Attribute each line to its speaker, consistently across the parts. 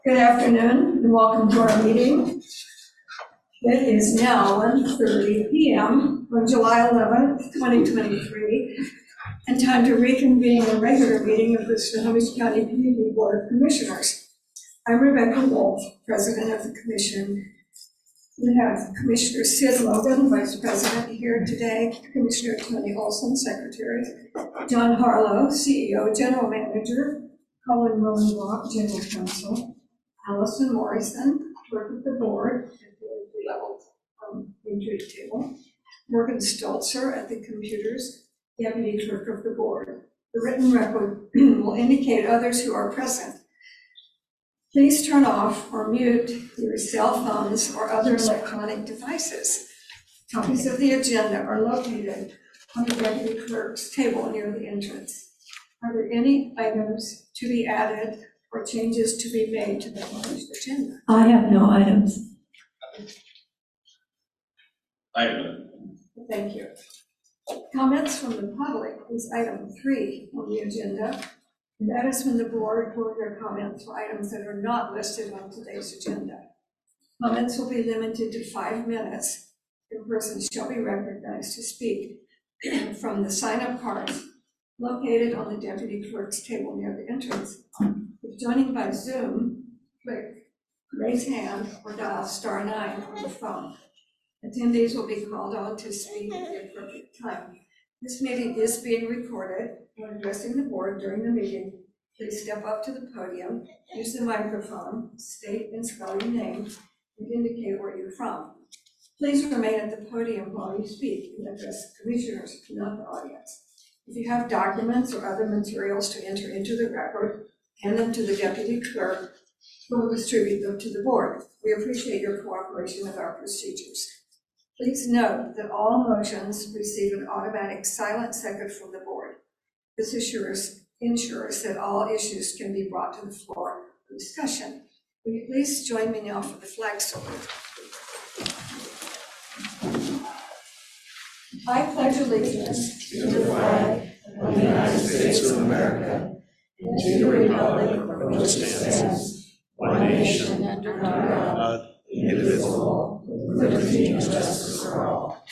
Speaker 1: Good afternoon and welcome to our meeting. It is now 1:30 p.m. on July 11th, 2023, and time to reconvene a regular meeting of the Snohomish County Community Board of Commissioners. I'm Rebecca Wolf, President of the Commission. We have Commissioner Sid Logan, Vice President, here today, Commissioner Tony Olson, Secretary, John Harlow, CEO, General Manager, Colin Mullenwalk, General Counsel, Allison Morrison, clerk of the board at the level entry table, Morgan Stolzer at the computers, deputy clerk of the board. The written record will indicate others who are present. Please turn off or mute your cell phones or other electronic devices. Copies of the agenda are located on the deputy clerk's table near the entrance. Are there any items to be added or changes to be made to the published agenda?
Speaker 2: I have no items.
Speaker 3: I have none.
Speaker 1: Thank you. Comments from the public is item 3 on the agenda. And that is when the board will hear comments for items that are not listed on today's agenda. Comments will be limited to 5 minutes. The person shall be recognized to speak from the sign-up cards located on the deputy clerk's table near the entrance. If joining by Zoom, click raise hand or dial *9 on the phone. Attendees will be called on to speak at the appropriate time. This meeting is being recorded. When addressing the board during the meeting, please step up to the podium, use the microphone, state and spell your name, and indicate where you're from. Please remain at the podium while you speak and address commissioners, not the audience. If you have documents or other materials to enter into the record, hand them to the deputy clerk, who will distribute them to the board. We appreciate your cooperation with our procedures. Please note that all motions receive an automatic silent second from the board. This ensures that all issues can be brought to the floor for discussion. Will you please join me now for the flag salute? I pledge allegiance
Speaker 4: to the flag of the United States of America and to the republic for which it stands, one nation, under God, indivisible, with liberty and justice for all.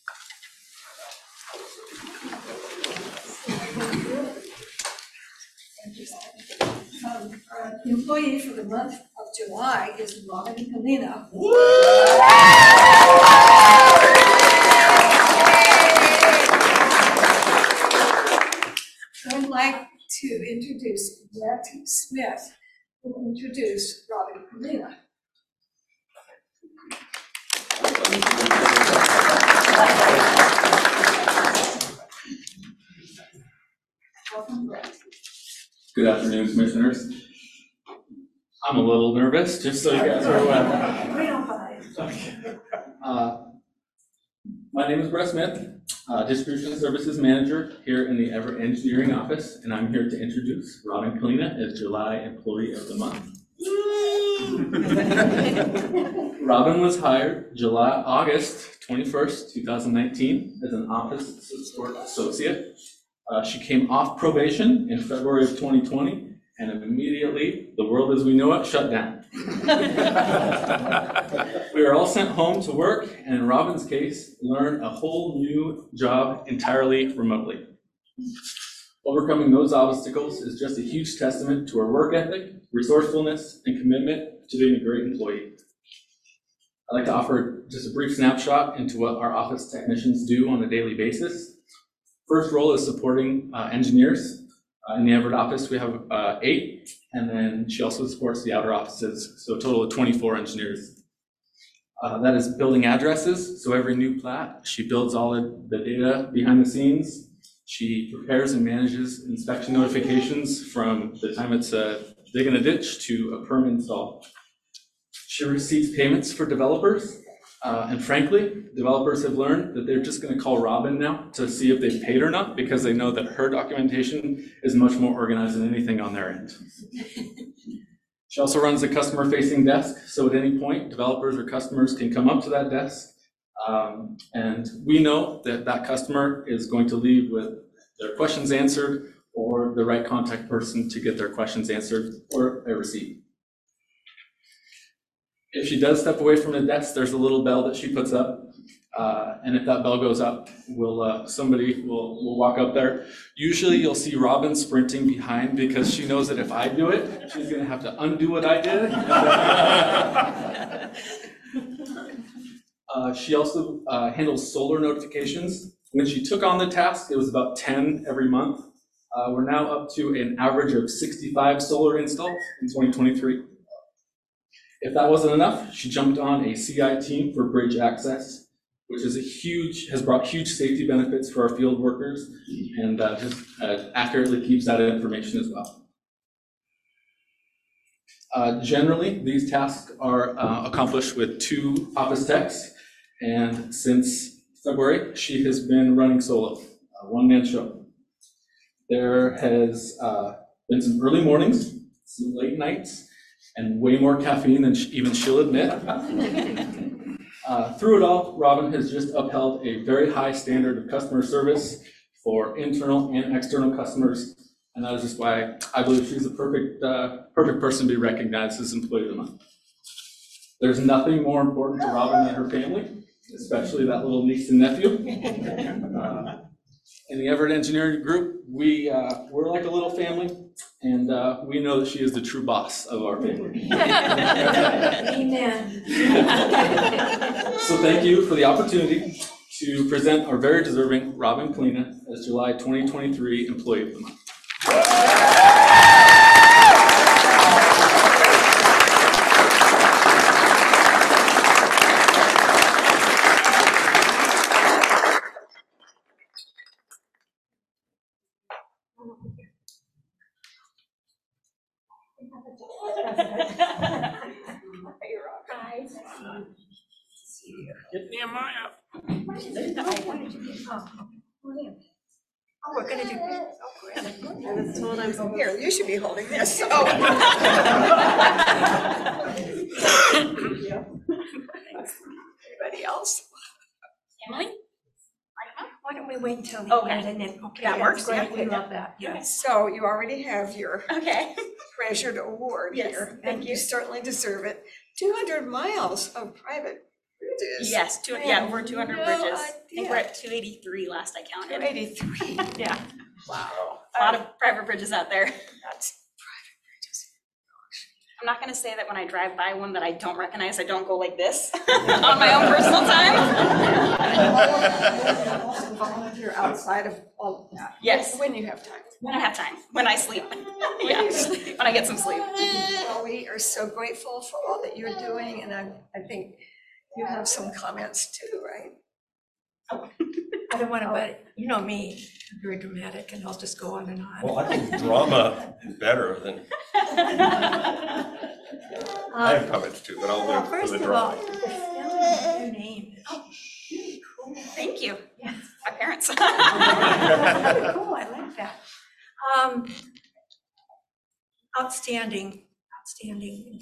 Speaker 1: Our employee for the month of July is Robin Kalina. I'd like to introduce Brett Smith, who will introduce Robin Kalina. Welcome, Brett.
Speaker 3: Good afternoon, commissioners. I'm a little nervous, just so you guys are aware.
Speaker 1: We don't mind.
Speaker 3: Okay. My name is Brett Smith, Distribution Services Manager here in the Everett Engineering Office, and I'm here to introduce Robin Kalina as July Employee of the Month. Robin was hired August 21st, 2019 as an office support associate. She came off probation in February of 2020, and immediately the world as we know it shut down. We were all sent home to work, and in Robin's case, learn a whole new job entirely remotely. Overcoming those obstacles is just a huge testament to her work ethic, resourcefulness, and commitment to being a great employee. I'd like to offer just a brief snapshot into what our office technicians do on a daily basis. First role is supporting engineers. In the Everett office, we have 8, and then she also supports the outer offices, so a total of 24 engineers. That is building addresses, so every new plat, she builds all of the data behind the scenes. She prepares and manages inspection notifications from the time it's digging a ditch to a perm install. She receives payments for developers, and frankly, developers have learned that they're just going to call Robin now to see if they've paid or not, because they know that her documentation is much more organized than anything on their end. She also runs a customer-facing desk, so at any point, developers or customers can come up to that desk, and we know that that customer is going to leave with their questions answered or the right contact person to get their questions answered or a receipt. If she does step away from the desk, there's a little bell that she puts up. And if that bell goes up, somebody will walk up there. Usually you'll see Robin sprinting behind because she knows that if I do it, she's gonna have to undo what I did. She also handles solar notifications. When she took on the task, it was about 10 every month. We're now up to an average of 65 solar installs in 2023. If that wasn't enough, she jumped on a CI team for bridge access, which is has brought huge safety benefits for our field workers, and just accurately keeps that information as well. Generally, these tasks are accomplished with 2 office techs, and since February, she has been running solo, a one-man show. There has been some early mornings, some late nights, and way more caffeine than even she'll admit. Through it all, Robin has just upheld a very high standard of customer service for internal and external customers, and that is just why I believe she's a perfect person to be recognized as Employee of the Month. There's nothing more important to Robin than her family, especially that little niece and nephew. In the Everett Engineering Group, we're like a little family, and we know that she is the true boss of our family.
Speaker 1: Amen.
Speaker 3: So thank you for the opportunity to present our very deserving Robin Polina as July 2023 Employee of the Month.
Speaker 4: Get Nehemiah.
Speaker 2: Oh, we're gonna do this. I was told I'm here. You should be holding this. Oh. Anybody else?
Speaker 5: Emily?
Speaker 2: Why don't we wait until the
Speaker 5: Okay.
Speaker 2: end and then, okay,
Speaker 5: That works.
Speaker 2: great.
Speaker 5: Yeah.
Speaker 2: We love that. Yes. So you already have your
Speaker 5: Okay.
Speaker 2: treasured award
Speaker 5: Yes,
Speaker 2: here.
Speaker 5: thank
Speaker 2: And
Speaker 5: you.
Speaker 2: you certainly deserve it. 200 miles of private bridges.
Speaker 5: Yes, over 200
Speaker 2: No
Speaker 5: bridges. I think
Speaker 2: idea.
Speaker 5: we're at 283 last I counted.
Speaker 2: 283.
Speaker 5: Yeah,
Speaker 2: Wow.
Speaker 5: a lot of private bridges out there.
Speaker 2: That's
Speaker 5: I'm not gonna say that when I drive by one that I don't recognize, I don't go like this on my own personal time.
Speaker 2: also volunteer outside of all of that.
Speaker 5: Yes.
Speaker 2: When you have time.
Speaker 5: When I have time, when I sleep. Yeah, when I get some sleep.
Speaker 2: Well, we are so grateful for all that you're doing, and I think you have some comments too, right?
Speaker 6: I don't want to, but you know me, I'm very dramatic, and I'll just go on and on.
Speaker 4: Well, I think drama is better than, I have comments too, but I'll
Speaker 6: Well,
Speaker 4: live for
Speaker 6: first
Speaker 4: the
Speaker 6: of all,
Speaker 4: drama.
Speaker 6: the spelling of your name is really cool.
Speaker 5: Thank you.
Speaker 6: Yes.
Speaker 5: My parents.
Speaker 6: Really cool, I like that. Outstanding employee.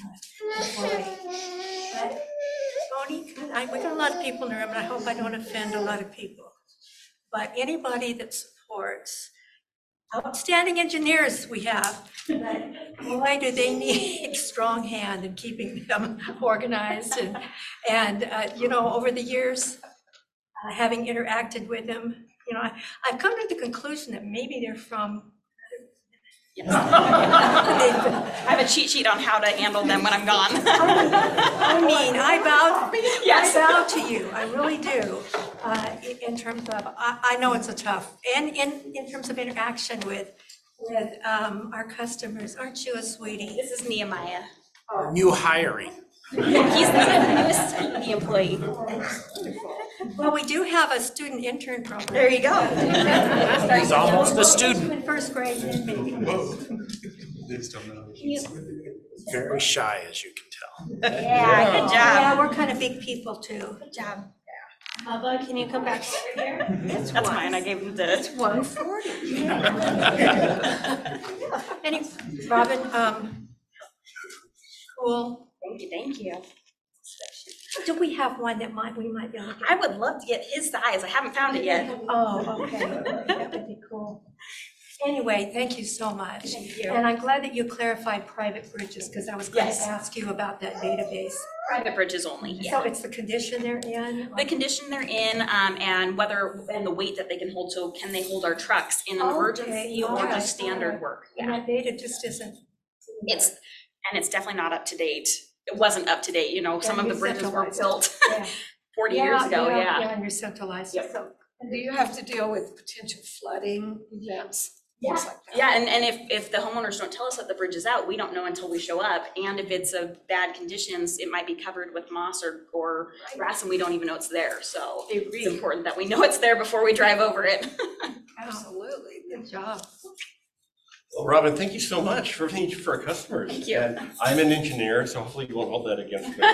Speaker 6: But Tony, we got a lot of people in the room, and I hope I don't offend a lot of people. But anybody that supports outstanding engineers we have, but boy, do they need a strong hand in keeping them organized. And you know, over the years, having interacted with them, you know, I've come to the conclusion that maybe they're from.
Speaker 5: Yes. I have a cheat sheet on how to handle them when I'm gone.
Speaker 6: I mean, I
Speaker 5: Yes.
Speaker 6: bow to you, I really do, in terms of, I know it's a tough, and in terms of interaction with our customers, aren't you a sweetie?
Speaker 5: This is Nehemiah.
Speaker 7: New hiring.
Speaker 5: He's the newest employee.
Speaker 6: Well, we do have a student intern program.
Speaker 5: There you go.
Speaker 7: He's almost a student.
Speaker 6: In first grade, maybe.
Speaker 7: Very shy, as you can tell.
Speaker 5: Yeah, good job.
Speaker 6: Yeah, we're kind of big people too.
Speaker 5: Good job. Bubba, can you come back over here? That's mine. I gave him the.
Speaker 2: 140.
Speaker 6: Any, Robin, cool.
Speaker 5: Thank you.
Speaker 6: Do we have one that we might be able to get?
Speaker 5: I would love to get his size. I haven't found it yet.
Speaker 6: Oh, okay, that would be cool. Anyway, thank you so much.
Speaker 5: Thank you.
Speaker 6: And I'm glad that you clarified private bridges, because I was going to
Speaker 5: Yes.
Speaker 6: ask you about that database.
Speaker 5: Private bridges only,
Speaker 6: So
Speaker 5: yeah.
Speaker 6: it's the condition they're in?
Speaker 5: The condition they're in, and whether, and the weight that they can hold, so can they hold our trucks in an
Speaker 6: Okay,
Speaker 5: emergency or
Speaker 6: alright.
Speaker 5: just standard work?
Speaker 6: And
Speaker 5: Yeah,
Speaker 6: that data just isn't.
Speaker 5: it's definitely not up to date. It wasn't up to date, you know, some of the bridges were built
Speaker 6: Yeah.
Speaker 5: 40 years ago, yeah.
Speaker 6: Yeah, and you're centralized.
Speaker 5: Yep.
Speaker 6: So
Speaker 1: And do you have to deal with potential flooding events? Things like that?
Speaker 5: Yeah, and if the homeowners don't tell us that the bridge is out, we don't know until we show up. And if it's of bad conditions, it might be covered with moss or grass and we don't even know it's there. So it's important that we know it's there before we drive over it.
Speaker 1: Absolutely.
Speaker 6: Good job.
Speaker 4: Well, Robin, thank you so much for everything you do for our customers.
Speaker 5: Thank you.
Speaker 4: And I'm an engineer, so hopefully you won't hold that against me.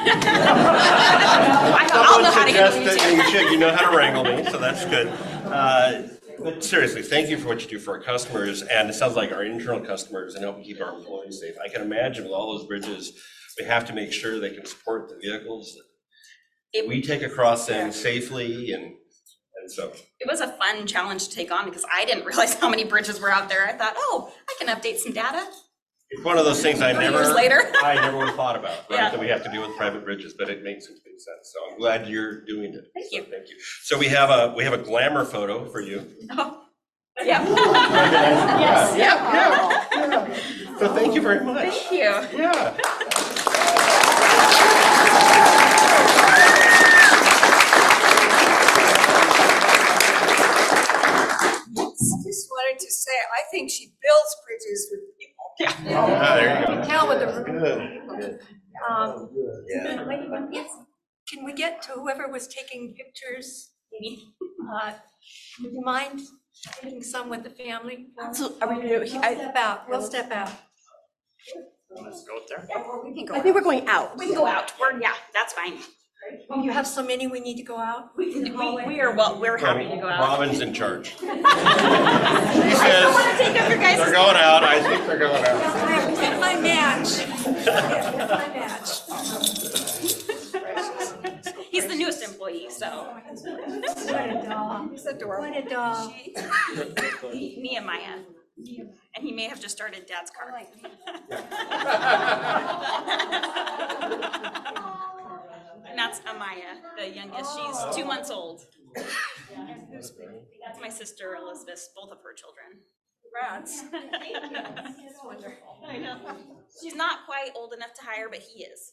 Speaker 5: I'll know how to handle
Speaker 4: Someone
Speaker 5: you
Speaker 4: suggested,
Speaker 5: too.
Speaker 4: and you should, you know how to wrangle me, so that's good. But seriously, thank you for what you do for our customers, and it sounds like our internal customers and helping keep our employees safe. I can imagine with all those bridges, we have to make sure they can support the vehicles that we take across them safely, and so.
Speaker 5: It was a fun challenge to take on because I didn't realize how many bridges were out there. I thought, oh, I can update some data.
Speaker 4: It's one of those things I
Speaker 5: 3
Speaker 4: never
Speaker 5: years later.
Speaker 4: I never would have thought about, right,
Speaker 5: Yeah.
Speaker 4: that we have to do with private bridges, but it makes complete sense. So I'm glad you're doing it.
Speaker 5: Thank
Speaker 4: So
Speaker 5: you.
Speaker 4: Thank you. So we have a glamour photo for you.
Speaker 5: Oh, yeah.
Speaker 4: Yes.
Speaker 5: Yeah.
Speaker 4: So thank you very much.
Speaker 5: Thank you.
Speaker 4: Yeah.
Speaker 1: Just wanted to say, I think she builds bridges with people.
Speaker 4: Ah, there you go.
Speaker 6: Tell with the.
Speaker 4: Good.
Speaker 6: Yes. Can we get to whoever was taking pictures? Would you mind taking some with the family?
Speaker 5: Absolutely. Are we
Speaker 6: We'll step out, we'll step out.
Speaker 7: Let's go there.
Speaker 5: We can go.
Speaker 8: I think we're going out.
Speaker 5: We can go out. Yeah, that's fine.
Speaker 6: You have so many, we need to go out?
Speaker 5: We are, well, we're happy to go out.
Speaker 4: Robin's in charge. She
Speaker 5: I
Speaker 4: says
Speaker 5: want to take up your guys'
Speaker 4: they're going out. I think they're going out.
Speaker 6: Get my match. Get my match.
Speaker 5: He's the newest employee, so.
Speaker 6: What a dog.
Speaker 5: He's adorable.
Speaker 6: What a dog.
Speaker 5: Nehemiah. And he may have just started Dad's car. And that's Amaya, the youngest. She's 2 months old. That's my sister Elizabeth, both of her children.
Speaker 1: Rats.
Speaker 5: I know. She's not quite old enough to hire, but he is.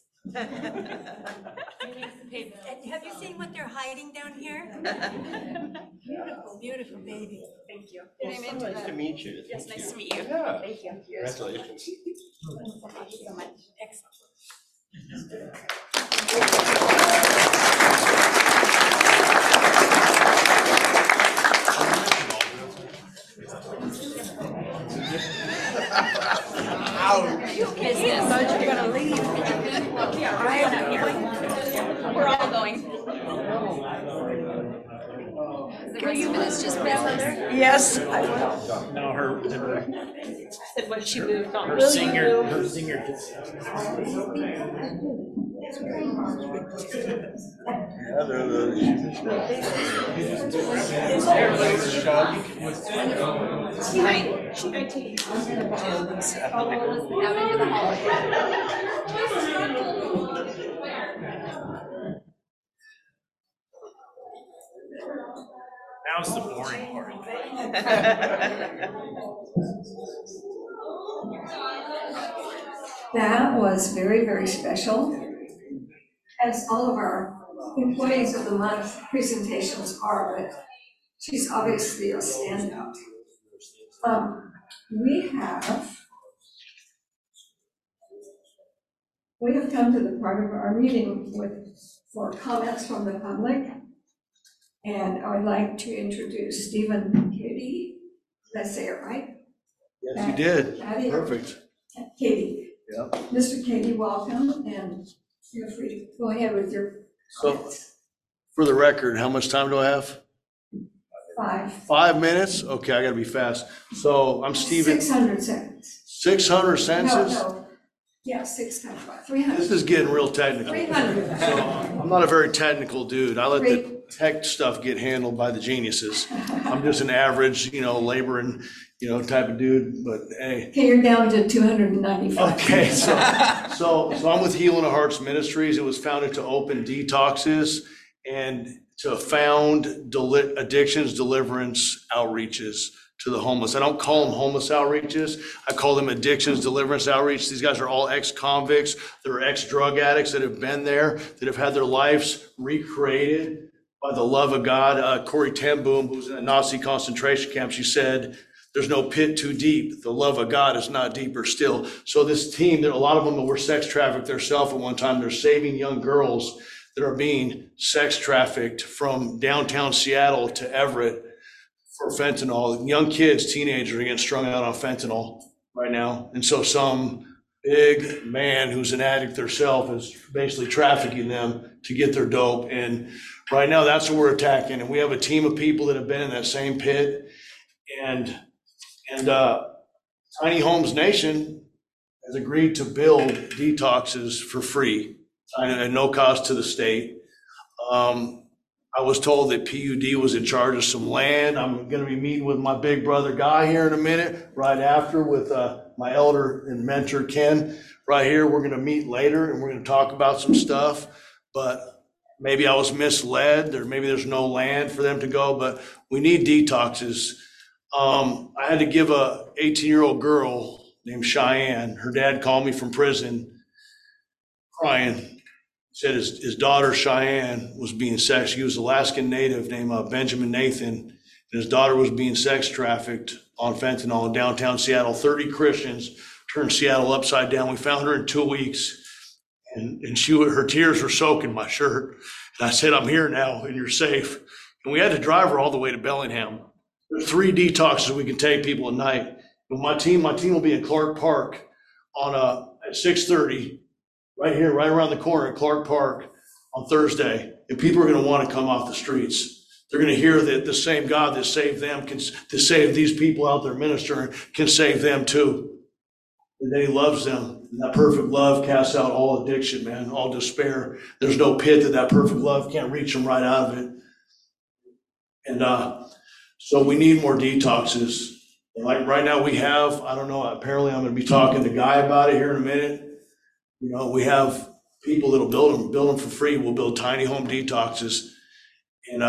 Speaker 6: Have you seen what they're hiding down here? Beautiful, beautiful baby.
Speaker 5: Thank you.
Speaker 4: Well, nice to meet you.
Speaker 5: Yes,
Speaker 4: Thank
Speaker 5: nice
Speaker 4: you.
Speaker 5: to meet you.
Speaker 4: Yeah.
Speaker 5: Thank you.
Speaker 4: Congratulations.
Speaker 5: Thank you so much.
Speaker 6: Excellent.
Speaker 5: We're all going.
Speaker 8: Yes.
Speaker 7: No, her
Speaker 5: Said what she moved on.
Speaker 7: her singer just. Now's the boring part.
Speaker 1: That was very, very special. As all of our employees of the month presentations are, but she's obviously a standout. We have come to the part of our meeting for comments from the public. And I'd like to introduce Stephen Katie. Did I say it right?
Speaker 9: Yes, you did.
Speaker 1: Katie?
Speaker 9: Perfect.
Speaker 1: Katie.
Speaker 9: Yep.
Speaker 1: Mr. Katie, welcome, and feel free to go ahead with your
Speaker 9: So,
Speaker 1: comments.
Speaker 9: for the record, how much time do I have?
Speaker 1: 5.
Speaker 9: 5 minutes? Okay, I gotta be fast. So I'm Steven.
Speaker 1: 600 seconds.
Speaker 9: 600 sentences?
Speaker 1: No. Yeah, 6 times 5, 300.
Speaker 9: This is getting real technical.
Speaker 1: 300.
Speaker 9: So I'm not a very technical dude. I let the tech stuff get handled by the geniuses. I'm just an average, laboring type of dude, but hey.
Speaker 1: Okay, you're down to 295.
Speaker 9: Okay, so I'm with Healing of Hearts Ministries. It was founded to open detoxes and to found addictions deliverance outreaches to the homeless. I don't call them homeless outreaches. I call them addictions deliverance outreach. These guys are all ex-convicts. They're ex-drug addicts that have been there, that have had their lives recreated by the love of God. Corrie ten Boom, who was in a Nazi concentration camp, she said, "There's no pit too deep. The love of God is not deeper still." So this team, a lot of them were sex trafficked themselves at one time. They're saving young girls that are being sex trafficked from downtown Seattle to Everett for fentanyl. Young kids, teenagers are getting strung out on fentanyl right now. And so some big man who's an addict themselves is basically trafficking them to get their dope. And right now that's what we're attacking. And we have a team of people that have been in that same pit. And Tiny Homes Nation has agreed to build detoxes for free at no cost to the state. I was told that PUD was in charge of some land. I'm going to be meeting with my big brother Guy here in a minute, right after, with my elder and mentor Ken right here. We're going to meet later and we're going to talk about some stuff, but maybe I was misled, or maybe there's no land for them to go, but we need detoxes. I had to give a 18-year-old girl named Cheyenne, her dad called me from prison crying. Said his daughter Cheyenne was being sex. He was an Alaskan native named Benjamin Nathan, and his daughter was being sex trafficked on fentanyl in downtown Seattle. 30 Christians turned Seattle upside down. We found her in 2 weeks, and her tears were soaking my shirt. And I said, "I'm here now, and you're safe." And we had to drive her all the way to Bellingham. There's 3 detoxes we can take people at night. But my team will be in Clark Park at 6:30. Right here, right around the corner at Clark Park on Thursday. And people are going to want to come off the streets. They're going to hear that the same God that saved them to save these people out there ministering can save them too. And that he loves them. And that perfect love casts out all addiction, man, all despair. There's no pit that perfect love can't reach them right out of it. And so we need more detoxes. Like right now we have, I don't know, apparently I'm going to be talking to Guy about it here in a minute. We have people that'll build them for free. We'll build tiny home detoxes. And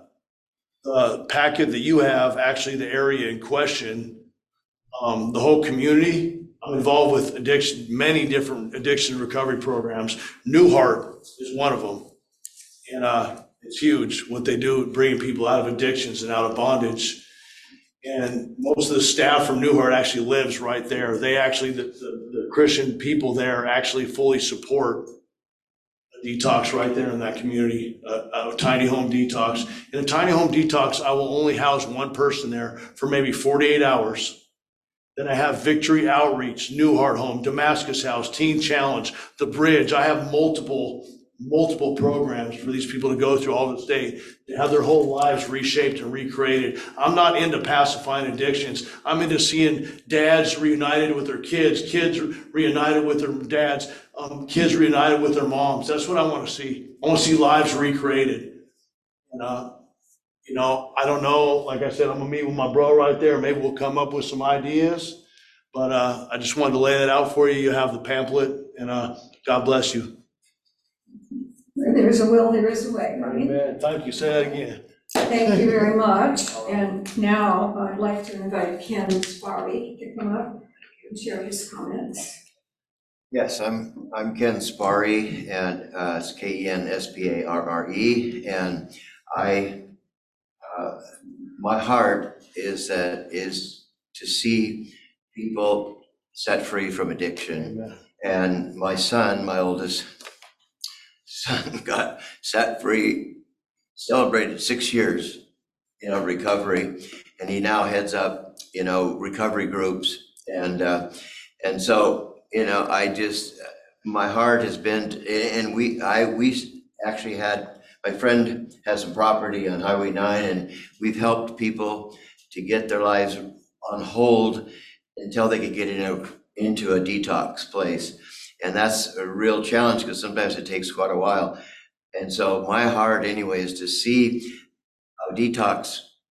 Speaker 9: the packet that you have, actually the area in question, the whole community, I'm involved with many different addiction recovery programs. New Heart is one of them. And it's huge what they do, bringing people out of addictions and out of bondage. And most of the staff from New Heart actually lives right there. They actually, the Christian people there actually fully support a detox right there in that community, a tiny home detox. In a tiny home detox, I will only house one person there for maybe 48 hours. Then I have Victory Outreach, New Heart Home, Damascus House, Teen Challenge, The Bridge. I have multiple programs for these people to go through all this day, to have their whole lives reshaped and recreated. I'm not into pacifying addictions. I'm into seeing dads reunited with their kids reunited with their dads, kids reunited with their moms. That's what I want to see. I want to see lives recreated. And, I don't know, like I said, I'm gonna meet with my bro right there. Maybe we'll come up with some ideas, but I just wanted to lay that out for you. You have the pamphlet, and God bless you.
Speaker 1: Where there's a will, there is a way, right?
Speaker 9: Amen. Thank you. Say that again.
Speaker 1: Thank you very much. And now I'd like to invite Ken Sparry to come up and share his comments.
Speaker 10: Yes, I'm Ken Sparry, and it's KENSPARRE, and my heart is to see people set free from addiction.
Speaker 9: Amen.
Speaker 10: And my oldest son, got set free, celebrated 6 years, recovery, and he now heads up, recovery groups, and so, my heart has been, and we actually had, my friend has some property on Highway 9, and we've helped people to get their lives on hold until they could get into a detox place. And that's a real challenge because sometimes it takes quite a while. And so my heart anyway is to see a detox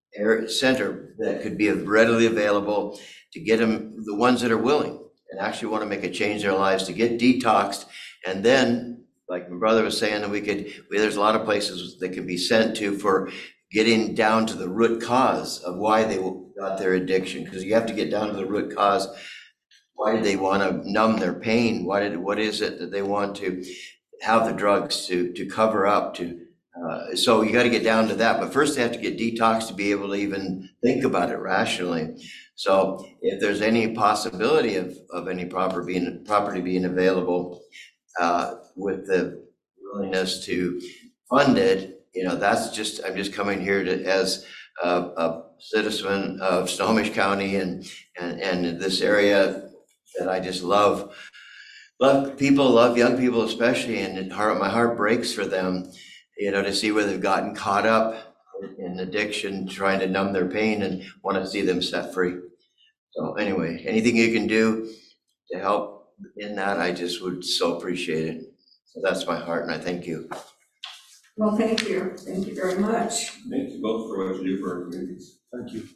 Speaker 10: center that could be readily available to get them, the ones that are willing and actually want to make a change in their lives, to get detoxed. And then, like my brother was saying, that there's a lot of places that can be sent to for getting down to the root cause of why they got their addiction. Because you have to get down to the root cause. Why did they want to numb their pain? What is it that they want to have the drugs to cover up to? So you got to get down to that. But first they have to get detoxed to be able to even think about it rationally. So if there's any possibility of any property being available with the willingness to fund it, that's just, I'm just coming here as a citizen of Snohomish County and this area that I just love people, love young people especially, and my heart breaks for them, to see where they've gotten caught up in addiction, trying to numb their pain, and want to see them set free. So anyway, anything you can do to help in that, I just would so appreciate it. So that's my heart, and I thank you.
Speaker 1: Well, thank you. Thank you very much.
Speaker 4: Thank you both for what you do for our communities.
Speaker 9: Thank you.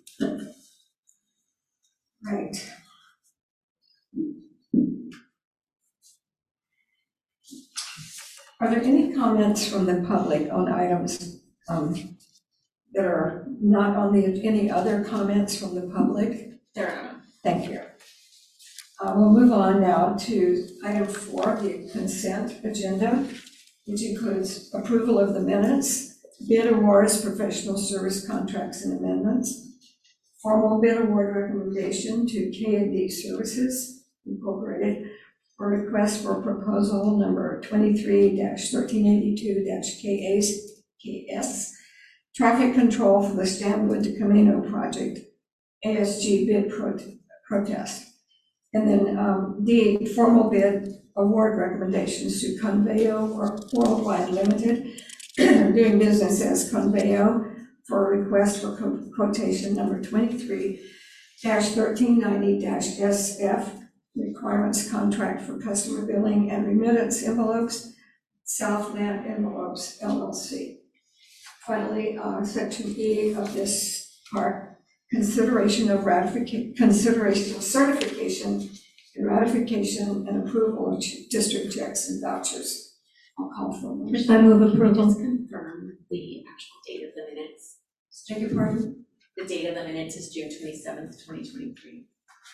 Speaker 1: Right. Are there any comments from the public on items that are not on any other comments from the public?
Speaker 5: There are none.
Speaker 1: Thank you. We'll move on now to item 4, the consent agenda, which includes approval of the minutes, bid awards, professional service contracts and amendments, formal bid award recommendation to K&D Services Incorporated for request for proposal number 23-1382-KS, traffic control for the Stanwood to Camino project, ASG bid protest. And then D, formal bid award recommendations to Conveo Worldwide Limited, doing business as Conveo, for a request for quotation number 23-1390-SF, requirements contract for customer billing and remittance envelopes, Southland Envelopes LLC. Finally, section E of this part, consideration of certification and ratification and approval of district checks and vouchers. I'll call for a motion.
Speaker 11: I move approval. Just confirm the actual date of the minutes.
Speaker 1: Beg your pardon?
Speaker 11: The date of the minutes is June 27th, 2023.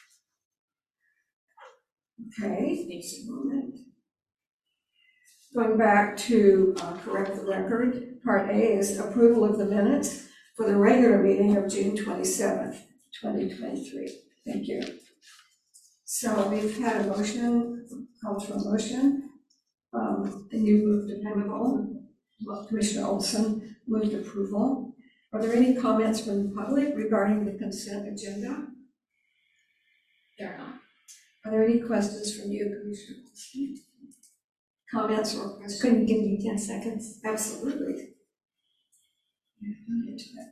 Speaker 1: Okay, just a moment. Going back to correct the record, part A is approval of the minutes for the regular meeting of June 27th, 2023. Thank you. So we've had a motion, called for a motion, and you moved approval. Commissioner Olson moved approval. Are there any comments from the public regarding the consent agenda?
Speaker 11: There are not.
Speaker 1: Are there any questions from you, Commissioner Olson? Comments or questions?
Speaker 6: Couldn't give me 10 seconds.
Speaker 1: Absolutely. Yeah, I'll get to that.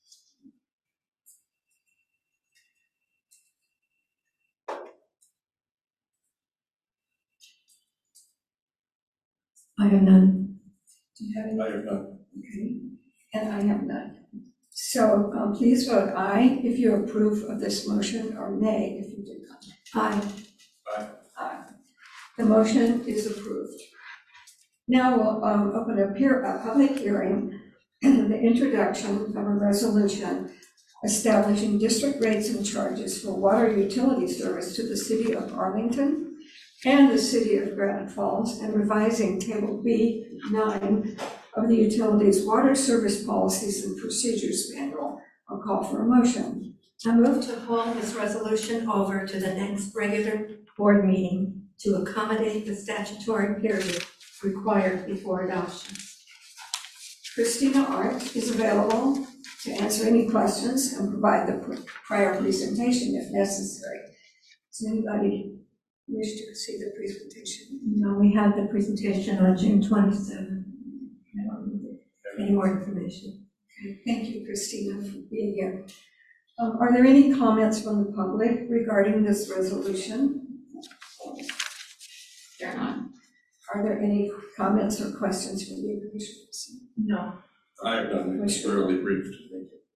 Speaker 6: I have none.
Speaker 1: Do you have any?
Speaker 4: I have none.
Speaker 1: Okay, and I have none. So please vote aye if you approve of this motion, or nay if you do not. Aye.
Speaker 4: Aye.
Speaker 1: Aye. The motion is approved. Now we'll open a public hearing, the introduction of a resolution establishing district rates and charges for water utility service to the city of Arlington and the city of Granite Falls, and revising Table B9 of the utilities water service policies and procedures manual. I'll call for a motion.
Speaker 6: I move to hold this resolution over to the next regular board meeting to accommodate the statutory period required before adoption.
Speaker 1: Christina Art is available to answer any questions and provide the prior presentation if necessary. Does anybody wish to see the presentation?
Speaker 6: No, we had the presentation on June 27th. I don't need any more information.
Speaker 1: Okay, thank you, Christina, for being here. Are there any comments from the public regarding this resolution?
Speaker 11: There are not.
Speaker 1: Are there any comments or questions from you, Commissioner?
Speaker 6: No.
Speaker 4: I have none. It's thoroughly briefed. Thank you.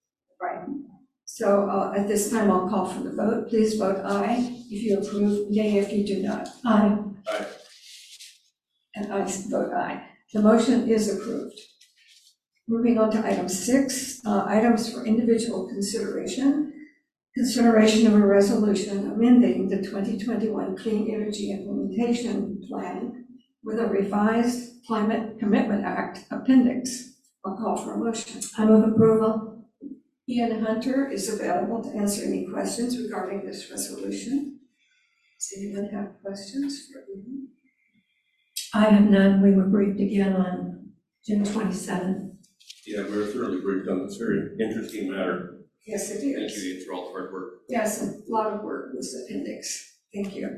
Speaker 1: Right. So at this time, I'll call for the vote. Please vote aye if you approve, nay if you do not. Aye.
Speaker 4: Aye.
Speaker 1: And I vote aye. The motion is approved. Moving on to item 6, items for individual consideration. Consideration of a resolution amending the 2021 Clean Energy Implementation Plan with a revised Climate Commitment Act appendix. I'll call for a motion. I move approval. Ian Hunter is available to answer any questions regarding this resolution. Does anyone have questions for Ian?
Speaker 6: I have none. We were briefed again on June 27th.
Speaker 4: Yeah, we were thoroughly briefed on this very interesting matter.
Speaker 1: Yes, it
Speaker 4: Thank
Speaker 1: is.
Speaker 4: you, Ian, for all the hard work.
Speaker 1: Yes, a lot of work with the appendix. Thank you.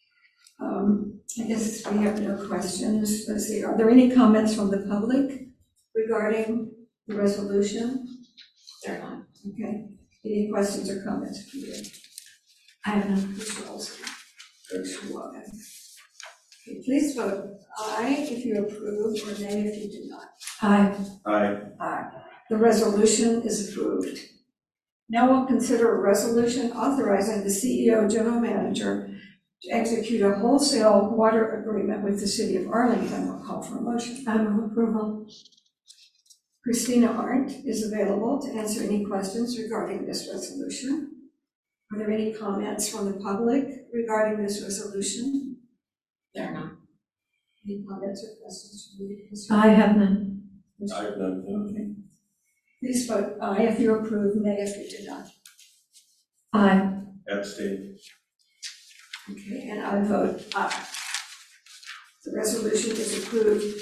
Speaker 1: I guess we have no questions. Let's see, are there any comments from the public regarding the resolution? There are not. Okay. Any questions or comments for you? I have none. Mr. Olson. Mr. Logan. Okay, please vote aye if you approve or nay if you do not. Aye.
Speaker 4: Aye.
Speaker 1: Aye. The resolution is approved. Now we'll consider a resolution authorizing the CEO, General Manager, to execute a wholesale water agreement with the City of Arlington. I'll call for a motion. I move approval. Christina Arndt is available to answer any questions regarding this resolution. Are there any comments from the public regarding this resolution?
Speaker 11: There are not.
Speaker 1: Any comments or questions from you?
Speaker 6: I have none.
Speaker 4: I have none.
Speaker 1: Okay. Please vote aye if you approve, nay if you do not.
Speaker 6: Aye.
Speaker 4: Abstain.
Speaker 1: Okay, and I vote aye. The resolution is approved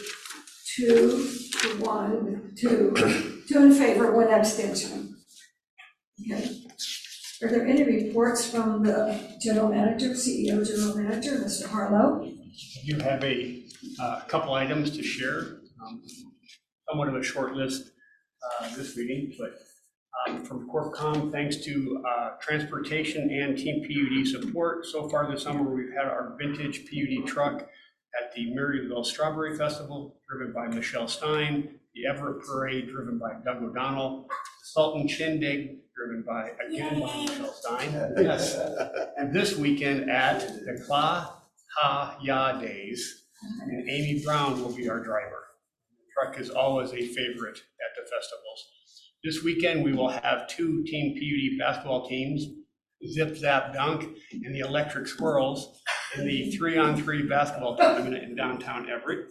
Speaker 1: 2-1, with two in favor, 1 abstention. Okay. Are there any reports from the General Manager, CEO, General Manager, Mr. Harlow?
Speaker 12: You have a couple items to share, somewhat of a short list this meeting, but from CorpCom, thanks to transportation and Team PUD support, so far this summer we've had our vintage PUD truck at the Marysville Strawberry Festival, driven by Michelle Stein, the Everett Parade, driven by Doug O'Donnell, the Sultan Shindig, driven by, again, by Michelle Stein. Yes. And this weekend at the Kla Ha Ya Days, and Amy Brown will be our driver. The truck is always a favorite at the festivals. This weekend, we will have 2 Team PUD basketball teams, Zip Zap Dunk and the Electric Squirrels, in the 3-on-3 basketball tournament in downtown Everett.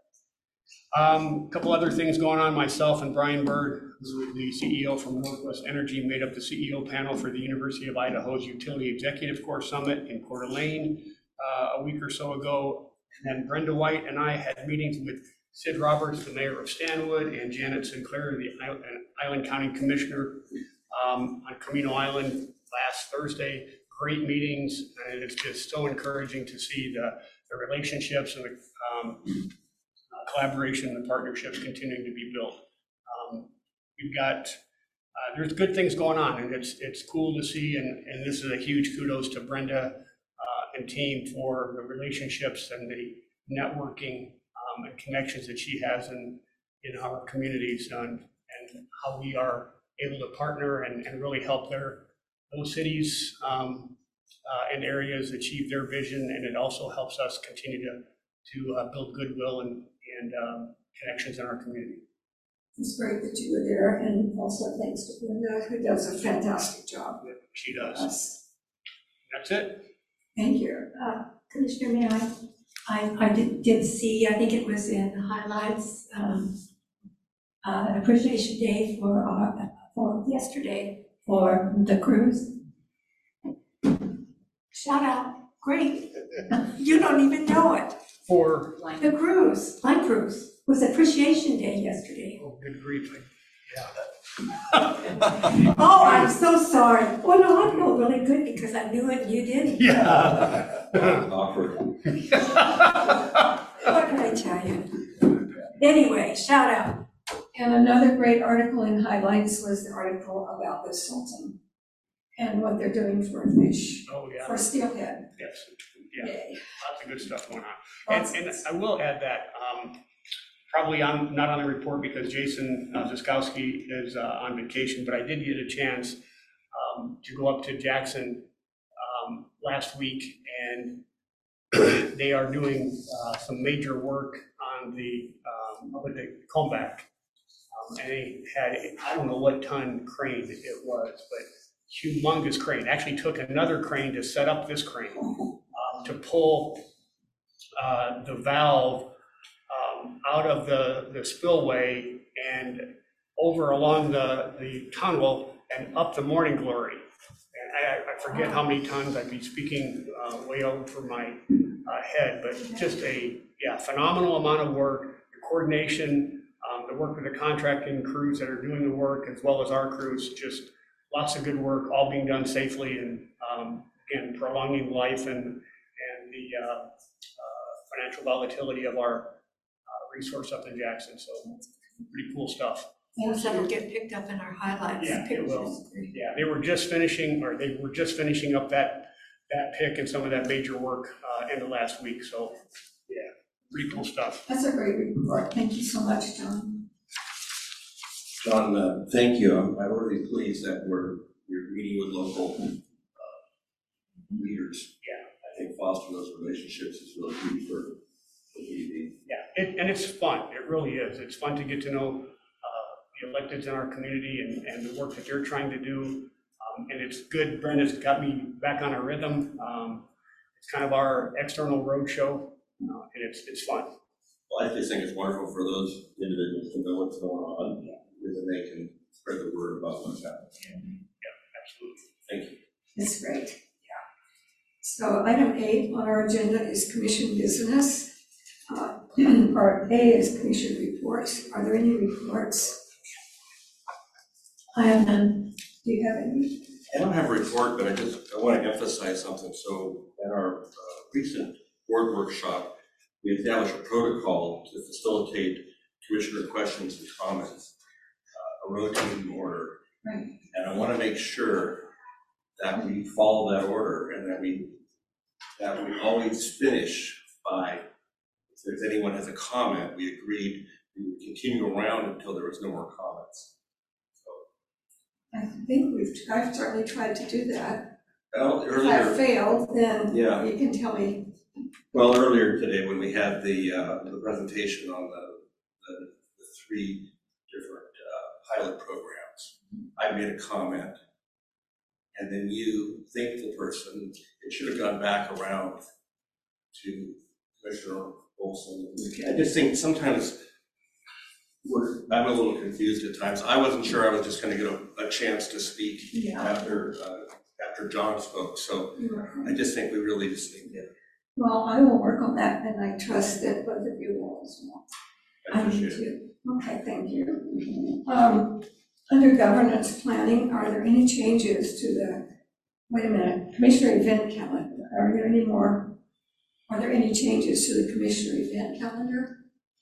Speaker 12: A couple other things going on. Myself and Brian Bird, the CEO from Northwest Energy, made up the CEO panel for the University of Idaho's Utility Executive Corps Summit in Coeur d'Alene a week or so ago. And then Brenda White and I had meetings with Sid Roberts, the mayor of Stanwood, and Janet Sinclair, the Island County Commissioner on Camino Island last Thursday. Great meetings, and it's just so encouraging to see the relationships and the collaboration and the partnerships continuing to be built. We've got, there's good things going on, and it's cool to see, and this is a huge kudos to Brenda and team for the relationships and the networking and connections that she has in our communities, and how we are able to partner and really help those cities and areas achieve their vision, and it also helps us continue to build goodwill and connections in our community.
Speaker 1: It's great that you were there, and also thanks to Brenda, who does a fantastic job.
Speaker 12: She does. That's it.
Speaker 1: Thank you.
Speaker 6: Commissioner, may I did see, I think it was in the highlights, Appreciation Day for yesterday for the cruise. Shout out, great. You don't even know it.
Speaker 12: For
Speaker 6: the cruise, line cruise, was Appreciation Day yesterday.
Speaker 12: Oh, good grief. Yeah.
Speaker 6: Oh, I'm so sorry. Well, no, I feel really good because I knew it and you didn't.
Speaker 12: Yeah.
Speaker 4: Awkward.
Speaker 6: What can I tell you? Anyway, shout out.
Speaker 1: And another great article in highlights was the article about the Sultan and what they're doing for fish, for steelhead.
Speaker 12: Yes, yeah,
Speaker 1: Yay.
Speaker 12: lots of good stuff going on. And I will add that Probably not on the report because Jason Ziskowski is on vacation, but I did get a chance to go up to Jackson last week, and they are doing some major work on the comeback. And they had, I don't know what ton crane it was, but humongous crane. Actually took another crane to set up this crane to pull the valve out of the spillway and over along the tunnel and up the Morning Glory. And I forget how many tons, I'd be speaking way over my head, but just a phenomenal amount of work, the coordination, the work with the contracting crews that are doing the work, as well as our crews, just lots of good work, all being done safely, and again, prolonging life and the financial volatility of our resource up in Jackson. So pretty cool stuff.
Speaker 6: Those that'll get picked up in our highlights.
Speaker 12: Yeah, it will. Yeah, they were just finishing up that pick and some of that major work end of last week. So yeah, pretty cool stuff.
Speaker 1: That's a great report. Thank you so much, John.
Speaker 4: John, thank you. I'm really pleased that you're meeting with local leaders.
Speaker 12: Yeah.
Speaker 4: I think fostering those relationships is really key for the PUD.
Speaker 12: Yeah, and it's fun. It really is. It's fun to get to know the electeds in our community and the work that they're trying to do. And it's good. Brenda's got me back on a rhythm. It's kind of our external road show, and it's fun.
Speaker 4: Well, I just think it's wonderful for those individuals to know what's going on, because then they can spread the word about what's happening.
Speaker 12: Yeah, absolutely.
Speaker 4: Thank you.
Speaker 1: That's great. Yeah. So item 8 on our agenda is commission business. Part A is commission reports. Are there any reports? I have none. Do you have any?
Speaker 4: I don't have a report, but I want to emphasize something. So at our recent board workshop, we established a protocol to facilitate commissioner questions and comments, a rotating order.
Speaker 1: Right.
Speaker 4: And I want to make sure that we follow that order and that we always finish by, if there's anyone has a comment, we agreed we would continue around until there was no more comments.
Speaker 1: I think I've certainly tried to do that.
Speaker 4: Well,
Speaker 1: If I failed, then
Speaker 4: Yeah.
Speaker 1: you can tell me.
Speaker 4: Well, earlier today, when we had the presentation on the 3 different pilot programs, I made a comment, and then you thanked the person. It should have gone back around to Commissioner Olson. I just think sometimes I'm a little confused at times. I wasn't sure I was just going to get a chance to speak after John spoke. So I just think we really just need to.
Speaker 1: Well, I will work on that, and I trust that both of you will as well.
Speaker 4: I appreciate it.
Speaker 1: do. Okay, thank you. Under governance planning, are there any changes to the, commissioner event calendar? Are there any changes to the commissioner event calendar?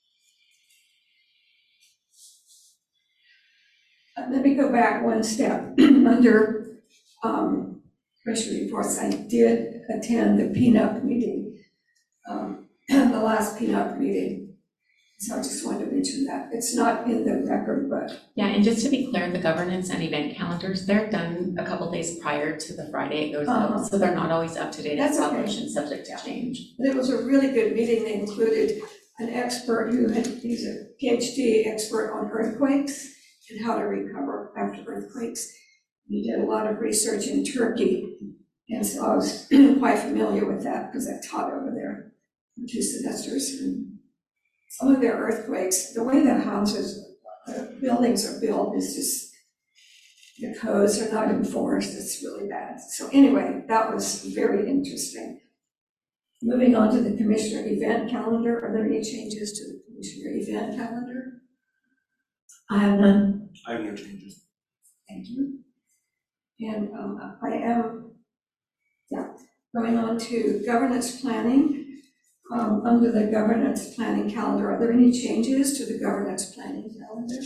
Speaker 1: Let me go back one step. Under commissioner reports, I did attend the PNUP meeting, the last PNUP meeting. So I just wanted to mention that. It's not in the record, but.
Speaker 11: Yeah, and just to be clear, the governance and event calendars, they're done a couple days prior to the Friday it goes out, so they're not always up to date. It's published and subject to change.
Speaker 1: It was a really good meeting. They included an expert he's a PhD expert on earthquakes and how to recover after earthquakes. He did a lot of research in Turkey, and so I was quite familiar with that because I taught over there for 2 semesters. And some of their earthquakes, the way the houses, the buildings are built is just, the codes are not enforced. It's really bad. So anyway, that was very interesting. Moving on to the commissioner event calendar. Are there any changes to the commissioner event calendar? I have none.
Speaker 4: I have no changes.
Speaker 1: Thank you. And I am, going on to governance planning. Under the governance planning calendar, are there any changes to the governance planning calendar?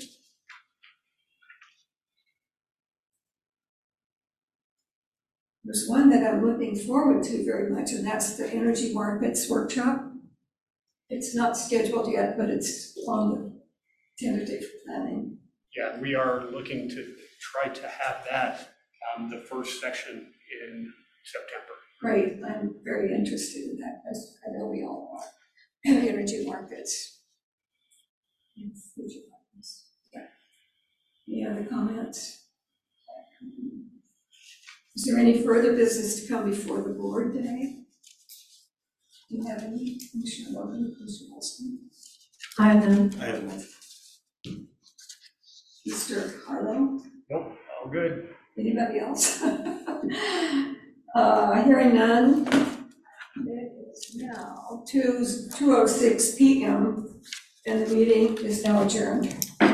Speaker 1: There's one that I'm looking forward to very much, and that's the energy markets workshop. It's not scheduled yet, but it's on the tentative planning.
Speaker 12: Yeah, we are looking to try to have that, the first session in September.
Speaker 1: Great, I'm very interested in that, as I know we all are. Energy markets. Yeah. Any other comments? Is there any further business to come before the board today? Do you have any, Commissioner Logan, Commissioner Wilson?
Speaker 6: I have none.
Speaker 9: I have one.
Speaker 1: Mr. Harlow?
Speaker 12: Nope, all good.
Speaker 1: Anybody else? Hearing none. It is now 2:06 PM, and the meeting is now adjourned.